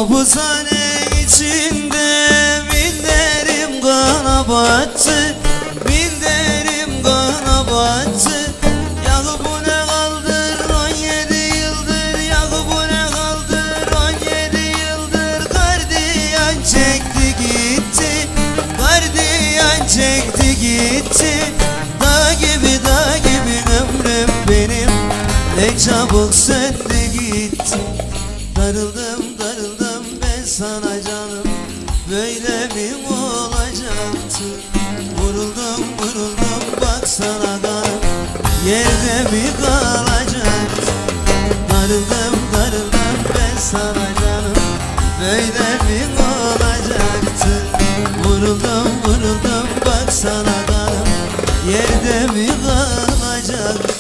Mahpushane içinde binlerim kana battı, binlerim kana battı. Yağı bu ne kaldır 17 yıldır, yağı bu ne kaldır 17 yıldır. Gardiyan çekti gitti, gardiyan çekti gitti. Dağ gibi ömrüm benim ne çabuk söndü gitti. Darıldım ben sana canım, böyle mi olacaktı? Vuruldum baksana kanım, yerde mi kalacaktı? Darıldım ben sana canım, böyle mi olacaktı? Vuruldum baksana kanım, yerde mi kalacaktı?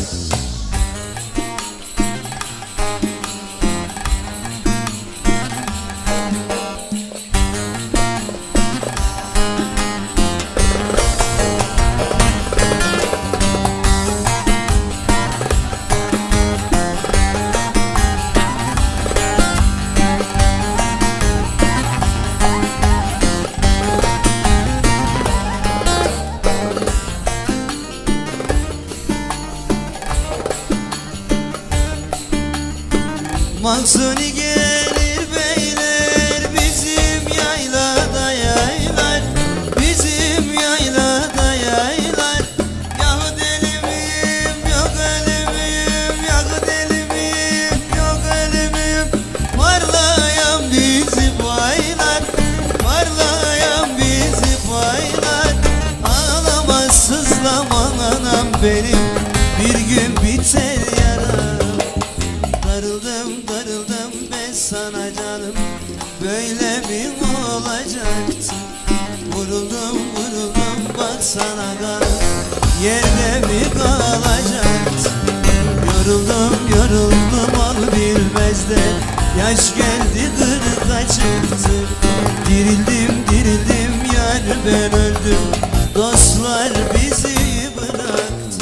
Mahsuni gelir beyler bizim yaylada yaylar, bizim yaylada yaylar. Yahu deli miyim yok ölü müyüm, yahu deli miyim yok ölü müyüm? Parlayan bizi baylar, parlayan bizi baylar. Ağlama sızlama anam benim, bir gün biter yaram. Darıldım ben sana canım, böyle mi olacaktı? Vuruldum baksana kanım, yerde mi kalacaktı? Yoruldum al bilmez de, yaş geldi 40'a çıktı. Dirildim yar ben öldüm, dostlar bizi bıraktı.